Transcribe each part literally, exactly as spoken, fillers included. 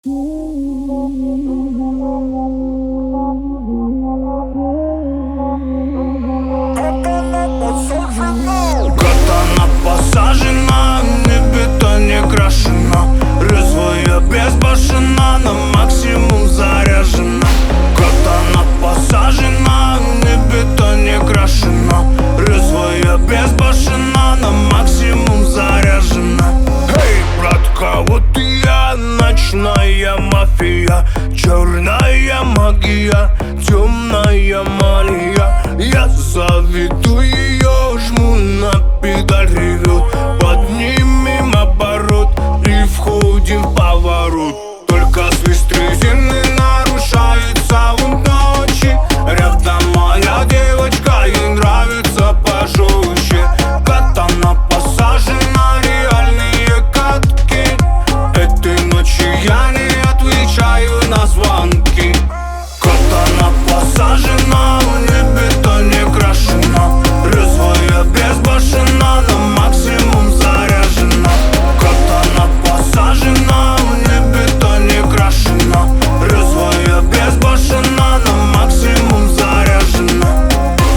Катана посажена, не бита, не крашена, резвая, безбашена, на максимум заряжена. Катана посажена, не бита, не крашена, резвая, безбашена, на максимум заряжена. Эй, братка, вот и я, ночная мафия, черная магия, темная мания. Я заведу ее, жму на педаль, ревет, поднимем оборот и входим в поворот. Только свист резины нарушает саунд ночи. Рядом моя девочка, ей нравится пожестче. Катана посажена, реальные катки. Этой ночью я не отвечаю на звонки. Катана посажена, не бита, не крашена, резвая, безбашена, на максимум заряжена. Катана посажена, не бита, не крашена, резвая, безбашена, на максимум заряжена.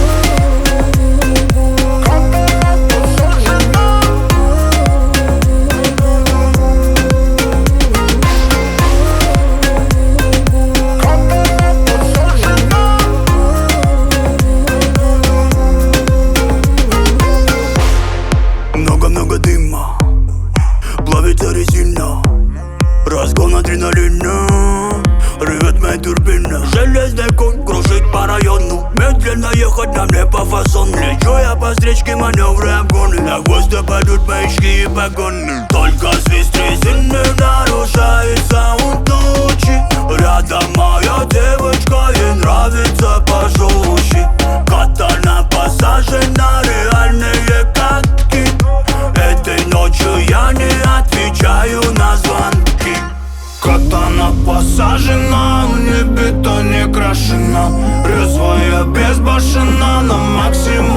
Много-много дыма, плавится резина, разгон адреналина, ревет моя турбина. Железный конь кружит по району, медленно ехать нам не по фасону. Лечу я по встречке, маневры, обгоны, на хвост падут маячки и погоны. Только свист резины нарушает саунд ночи. Рядом моя девочка, ей нравится пожестче. Катана посажена, реальные катки. Этой ночью я не отвечаю на звонки. Катана посажена, не бита, не крашена, резвая, безбашена, на максимум